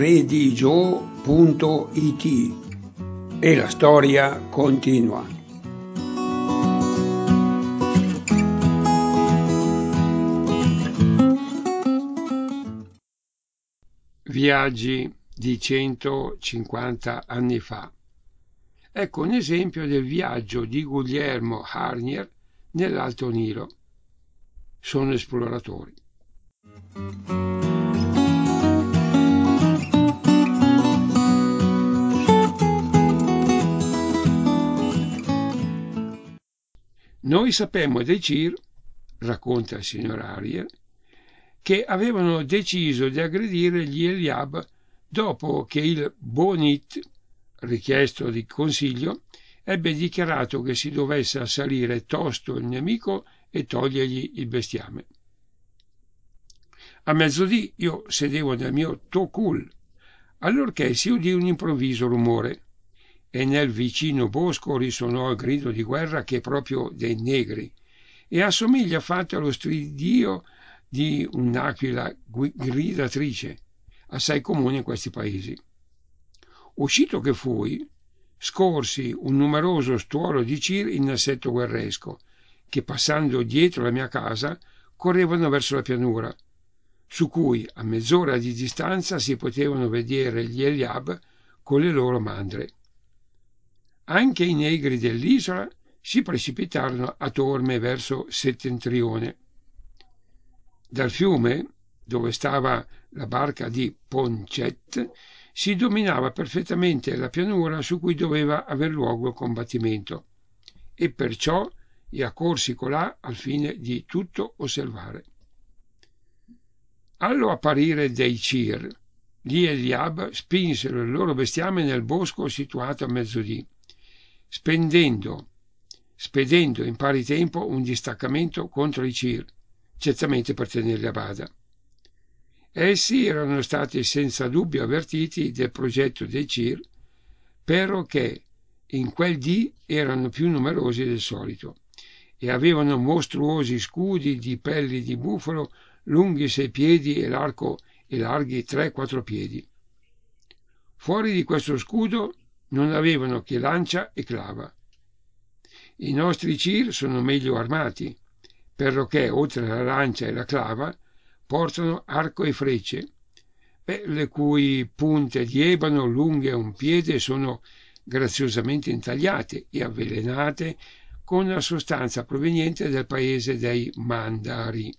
redigio.it e la storia continua. Viaggi di 150 anni fa. Ecco un esempio del viaggio di Guglielmo Harnier nell'Alto Nilo. Sono esploratori. Noi sapemmo dei Cir, racconta il signor Harnier, che avevano deciso di aggredire gli Eliab dopo che il Bonit, richiesto di consiglio, ebbe dichiarato che si dovesse assalire tosto il nemico e togliergli il bestiame. A mezzodì io sedevo nel mio tokul, allorché si udì un improvviso rumore e nel vicino bosco risuonò il grido di guerra che è proprio dei negri e assomiglia affatto allo stridio di un'aquila gridatrice, assai comune in questi paesi. Uscito che fui, scorsi un numeroso stuolo di Cir in assetto guerresco, che passando dietro la mia casa correvano verso la pianura, su cui a mezz'ora di distanza si potevano vedere gli Eliab con le loro mandre. Anche i negri dell'isola si precipitarono a torme verso settentrione. Dal fiume, dove stava la barca di Poncet, si dominava perfettamente la pianura su cui doveva aver luogo il combattimento, e perciò gli accorsi colà al fine di tutto osservare. Allo apparire dei Cir, gli Eliab spinsero il loro bestiame nel bosco situato a mezzodì, spedendo in pari tempo un distaccamento contro i Cir, certamente per tenerli a bada. Essi erano stati senza dubbio avvertiti del progetto dei Cir, perché in quel dì erano più numerosi del solito e avevano mostruosi scudi di pelli di bufalo lunghi 6 piedi e larghi 3-4 piedi. Fuori di questo scudo non avevano che lancia e clava. I nostri Cir sono meglio armati, perché oltre alla lancia e la clava portano arco e frecce, le cui punte di ebano lunghe 1 piede sono graziosamente intagliate e avvelenate con la sostanza proveniente dal paese dei Mandari.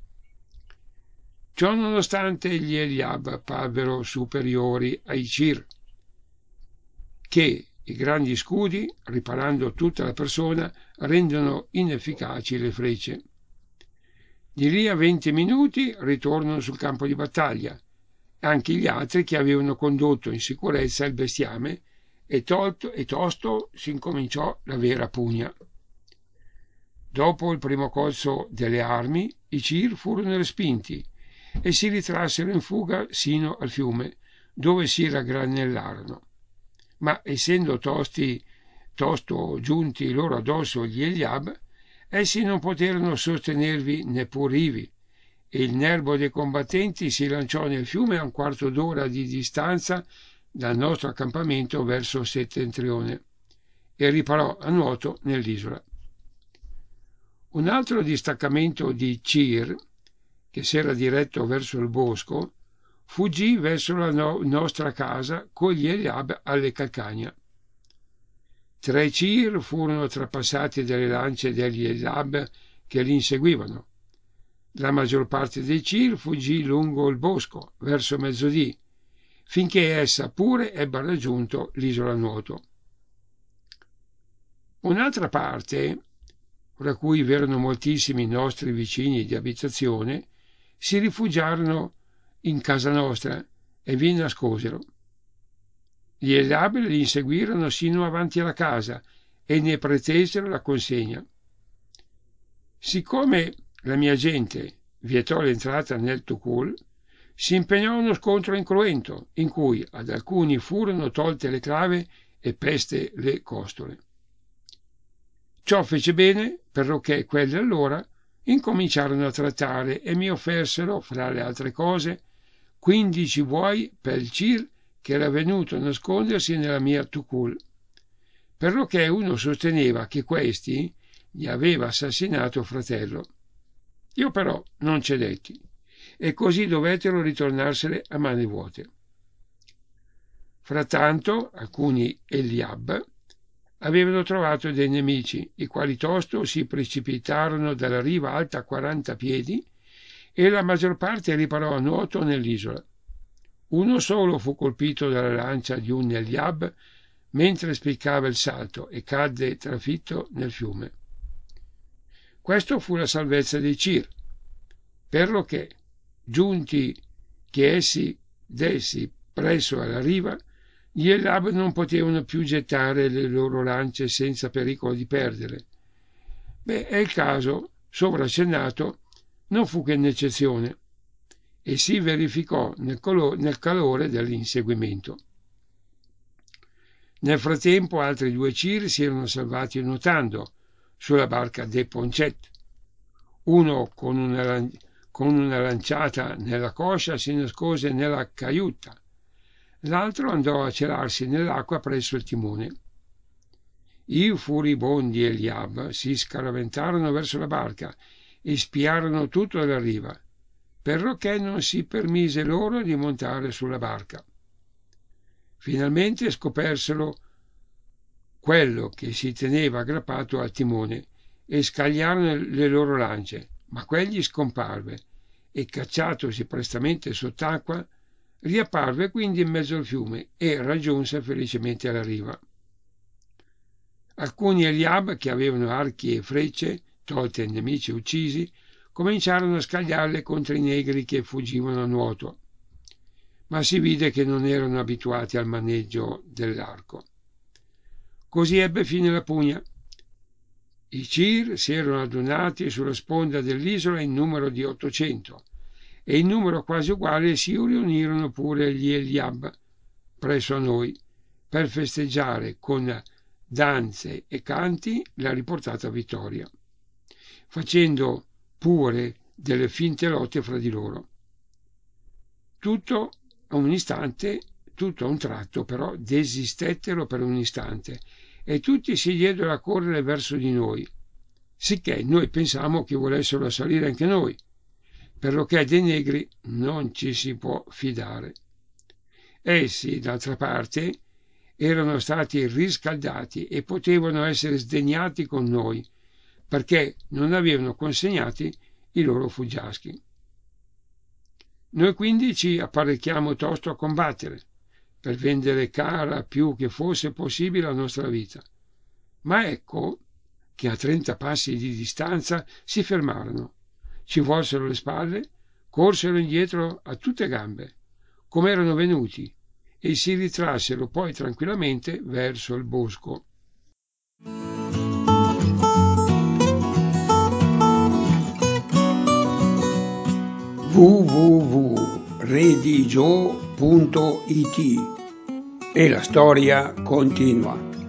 Ciò nonostante gli Eliab parvero superiori ai Cir, che i grandi scudi, riparando tutta la persona, rendono inefficaci le frecce. Di lì a 20 minuti ritornano sul campo di battaglia, anche gli altri che avevano condotto in sicurezza il bestiame, e tosto si incominciò la vera pugna. Dopo il primo colpo delle armi, i Cir furono respinti e si ritrassero in fuga sino al fiume, dove si raggranellarono. Ma essendo tosto giunti loro addosso gli Eliab, essi non poterono sostenervi neppur ivi, e il nervo dei combattenti si lanciò nel fiume a 1/4 d'ora di distanza dal nostro accampamento verso settentrione e riparò a nuoto nell'isola. Un altro distaccamento di Cir, che s'era diretto verso il bosco, fuggì verso la nostra casa con gli Eliab alle calcagna. 3 Cir furono trapassati dalle lance degli Eliab che li inseguivano. La maggior parte dei Cir fuggì lungo il bosco verso mezzodì, finché essa pure ebbe raggiunto l'isola nuoto. Un'altra parte, fra cui v'erano moltissimi nostri vicini di abitazione, si rifugiarono in casa nostra e vi nascosero. Gli Eliab li inseguirono sino avanti alla casa e ne pretesero la consegna. Siccome la mia gente vietò l'entrata nel Tukul, si impegnò uno scontro incruento, in cui ad alcuni furono tolte le clave e peste le costole. Ciò fece bene, perché quelli allora incominciarono a trattare e mi offersero, fra le altre cose, 15 buoi per il Cir che era venuto a nascondersi nella mia Tukul, perché uno sosteneva che questi gli aveva assassinato fratello. Io però non cedetti, e così dovettero ritornarsene a mani vuote. Frattanto alcuni Eliab avevano trovato dei nemici, i quali tosto si precipitarono dalla riva alta 40 piedi, e la maggior parte riparò a nuoto nell'isola. Uno solo fu colpito dalla lancia di un Eliab mentre spiccava il salto e cadde trafitto nel fiume. Questo fu la salvezza dei Cir, perché, giunti che essi dessi presso alla riva, gli Eliab non potevano più gettare le loro lance senza pericolo di perdere. E il caso, sopra accennato, non fu che un'eccezione, e si verificò nel calore dell'inseguimento. Nel frattempo altri 2 Cir si erano salvati nuotando sulla barca de Poncet. Uno con una lanciata nella coscia si nascose nella caiutta, l'altro andò a celarsi nell'acqua presso il timone. I furibondi Eliab si scaraventarono verso la barca e spiarono tutto dalla riva, perché non si permise loro di montare sulla barca. Finalmente scopersero quello che si teneva aggrappato al timone e scagliarono le loro lance, ma quegli scomparve e, cacciatosi prestamente sott'acqua, riapparve quindi in mezzo al fiume e raggiunse felicemente la riva. Alcuni Eliab che avevano archi e frecce, tolte ai nemici uccisi, cominciarono a scagliarle contro i negri che fuggivano a nuoto, ma si vide che non erano abituati al maneggio dell'arco. Così ebbe fine la pugna. I Cir si erano adunati sulla sponda dell'isola in numero di 800, e in numero quasi uguale si riunirono pure gli Eliab presso a noi per festeggiare con danze e canti la riportata vittoria, facendo pure delle finte lotte fra di loro. Tutto a un tratto però desistettero per un istante e tutti si diedero a correre verso di noi, sicché noi pensammo che volessero salire anche noi, perché dei negri non ci si può fidare. Essi, d'altra parte, erano stati riscaldati e potevano essere sdegnati con noi, perché non avevano consegnati i loro fuggiaschi. Noi quindi ci apparecchiamo tosto a combattere, per vendere cara più che fosse possibile la nostra vita. Ma ecco che a 30 passi di distanza si fermarono, ci volsero le spalle, corsero indietro a tutte gambe, come erano venuti, e si ritrassero poi tranquillamente verso il bosco. www.redigio.it e la storia continua.